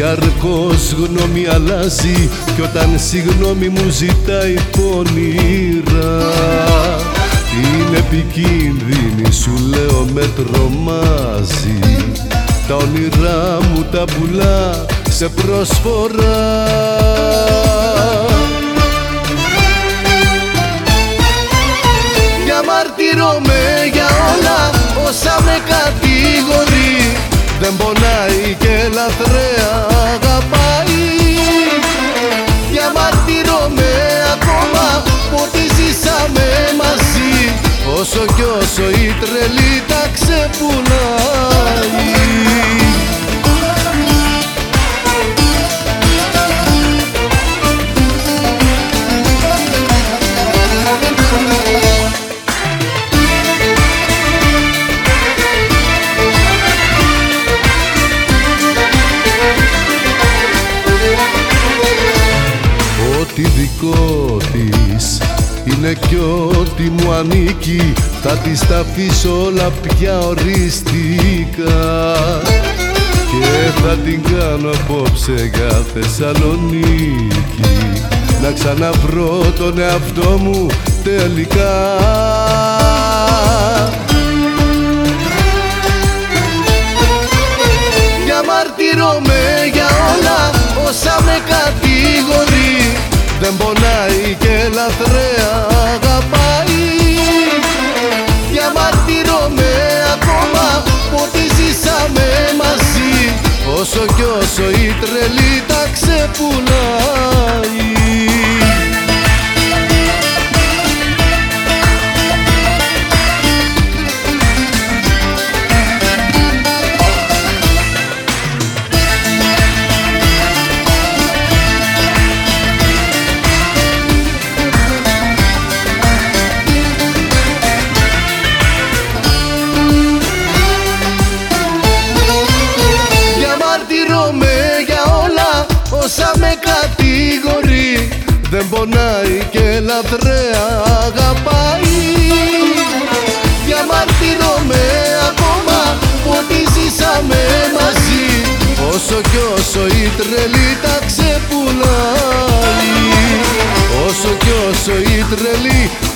διαρκώς γνώμη αλλάζει κι όταν συγγνώμη μου ζητάει πονηρά. Είναι επικίνδυνη σου λέω με τρομάζει, τα όνειρά μου τα πουλά σε προσφορά. Διαμαρτύρομαι για όλα όσα με κατηγορεί, δεν πονάει και λαθρέα αγαπάει. Διαμαρτύρομαι ακόμα ότι ζήσαμε μαζί, όσο κι όσο η τρελή τα ξεπουλάει. Ό,τι δικό της είναι κι ό,τι μου ανήκει, θα της τα αφήσω όλα πια οριστικά και θα την κάνω απόψε για Θεσσαλονίκη, να ξαναβρω τον εαυτό μου τελικά. Διαμαρτύρομαι για όλα όσα με κατηγορεί, δεν πονάει και λαθρέα αγαπάει. Διαμαρτύρομαι ακόμα ότι ζήσαμε μαζί, όσο κι όσο η τρελή τα ξεπουλάει. Όσα με κατηγορεί, δεν πονάει και λαθρέα αγαπάει. Διαμαρτύρομαι ακόμα ότι ζήσαμε μαζί, όσο κι όσο η τρελή τα ξεπουλάει, όσο κι όσο η τρελή